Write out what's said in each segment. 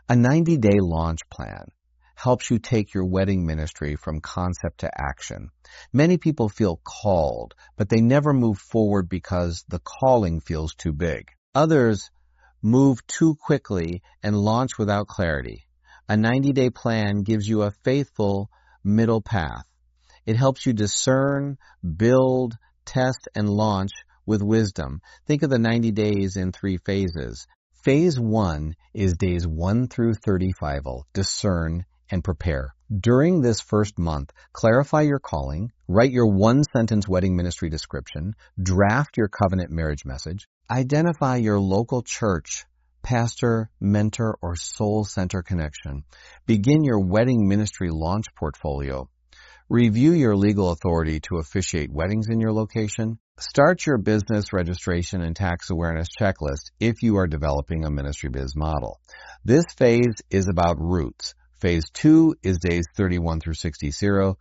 A 90-day launch plan helps you take your wedding ministry from concept to action. Many people feel called, but they never move forward because the calling feels too big. Others move too quickly and launch without clarity. A 90-day plan gives you a faithful middle path. It helps you discern, build, test, and launch with wisdom. Think of the 90 days in 3 phases. Phase 1 is days 1 through 35. Discern and prepare. During this first month, clarify your calling, write your 1-sentence wedding ministry description, draft your covenant marriage message, identify your local church, pastor, mentor, or soul center connection. Begin your wedding ministry launch portfolio. Review your legal authority to officiate weddings in your location. Start your business registration and tax awareness checklist if you are developing a ministry biz model. This phase is about roots. Phase 2 is days 31 through 60,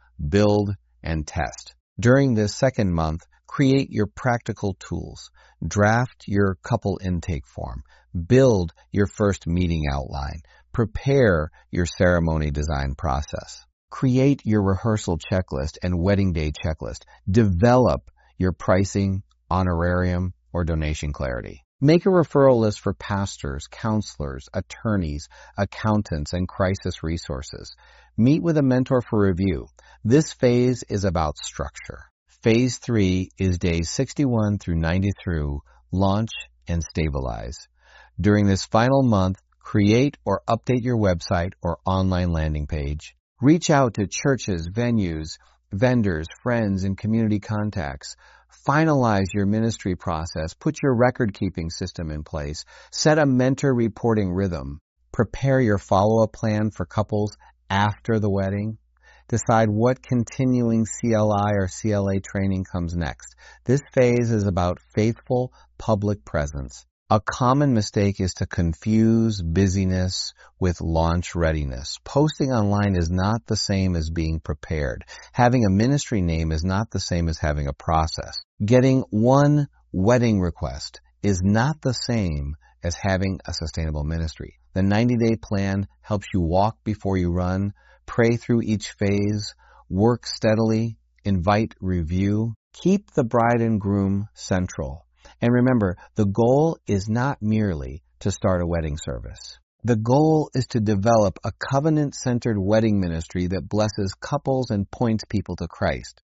build and test. During this second month, create your practical tools. Draft your couple intake form. Build your first meeting outline. Prepare your ceremony design process. Create your rehearsal checklist and wedding day checklist. Develop your pricing, honorarium, or donation clarity. Make a referral list for pastors, counselors, attorneys, accountants, and crisis resources. Meet with a mentor for review. This phase is about structure. Phase 3 is days 61 through 90 through launch and stabilize. During this final month, create or update your website or online landing page. Reach out to churches, venues, vendors, friends, and community contacts. Finalize your ministry process. Put your record-keeping system in place. Set a mentor reporting rhythm. Prepare your follow-up plan for couples after the wedding. Decide what continuing CLI or CLA training comes next. This phase is about faithful public presence. A common mistake is to confuse busyness with launch readiness. Posting online is not the same as being prepared. Having a ministry name is not the same as having a process. Getting one wedding request is not the same as having a sustainable ministry. The 90-day plan helps you walk before you run, pray through each phase, work steadily, invite review. Keep the bride and groom central. And remember, the goal is not merely to start a wedding service. The goal is to develop a covenant-centered wedding ministry that blesses couples and points people to Christ.